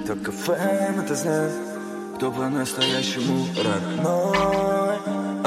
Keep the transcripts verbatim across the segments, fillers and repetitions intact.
Только ФМ это знает, кто по-настоящему родной.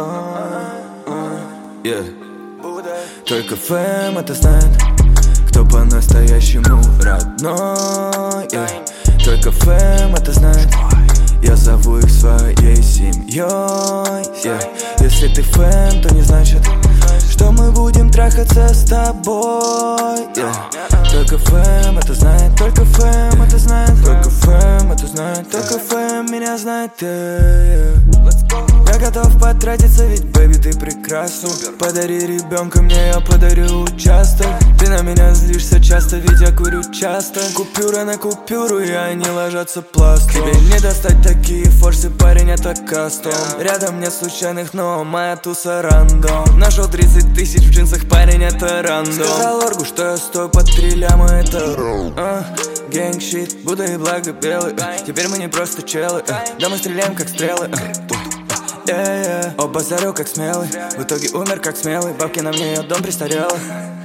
Yeah. Только ФМ это знает, кто по-настоящему родной. Yeah. Только ФМ это знает, я зову их своей семьей. Yeah. Если ты ФМ, то не значит, что мы будем трахаться с тобой. Yeah. Только ФМ это знает, только ФМ это знает, только ФМ это знает, только ФМ меня знает. Yeah. Я готов потратиться, ведь, бэби, ты прекрасна. Подари ребенка мне, я подарю участок. Ты на меня злишься часто, ведь я курю часто. Купюра на купюру, и они ложатся пластом. Тебе не достать такие форсы, парень, это кастом. Рядом нет случайных, но моя туса рандом. Нашел тридцать тысяч в джинсах, парень, это рандом. Сказал Оргу, что я стою под три ляма, это а, гэнг-щит, Будда и благо белый. а, Теперь мы не просто челы, а, да мы стреляем как стрелы. а. Yeah, yeah. Оба зарю как смелый, в итоге умер как смелый. Бабки на мне, я дом престарелый.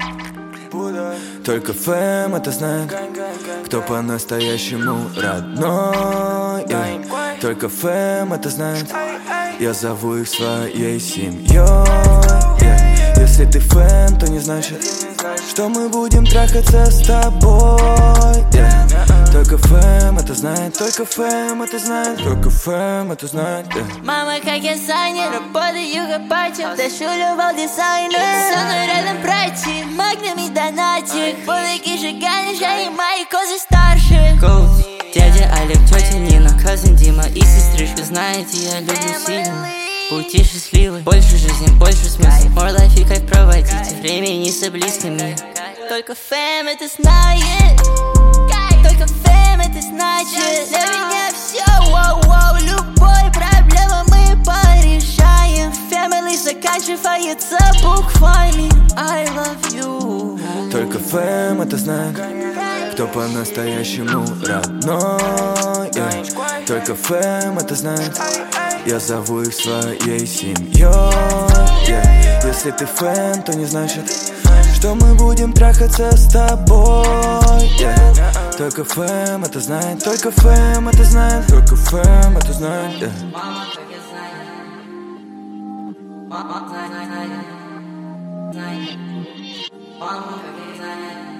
Только ФМ это знает, кто по-настоящему родной. Yeah. Только ФМ это знает, я зову их своей семьей. Yeah. Если ты ФМ, то не значит, что мы будем трахаться с тобой. Yeah. Только ФМ это знает, только ФМ это знает, только ФМ это знает. Yeah. Мама, как я занят, работаю как батя, тащу любовь дизайнер. Со мной рядом пройти, магнами донатик. Булыки сжигаешь, а и мои козы старше. Gold, дядя Олег, тетя Нина, cousin Дима и сестричка. Знаете, я люблю сильно. Пути счастливы, больше жизни, больше смысла. More life и кайф проводите, времени с близкими. Только ФМ это знает, только ФМ это значит. Для меня все, воу-воу, любой проблема мы порешаем. Family заканчивается буквами I love you. Только ФМ это знает, кто по-настоящему родной. Yeah. Только ФМ это знает, я зову их своей семьей. Yeah. Если ты ФМ, то не значит, что мы будем трахаться с тобой. Yeah. Только ФМ это знает, только ФМ это знает, только ФМ это знает. Yeah. Мама, как я знаю, мама, знает, знает, знает, мама, как я знаю.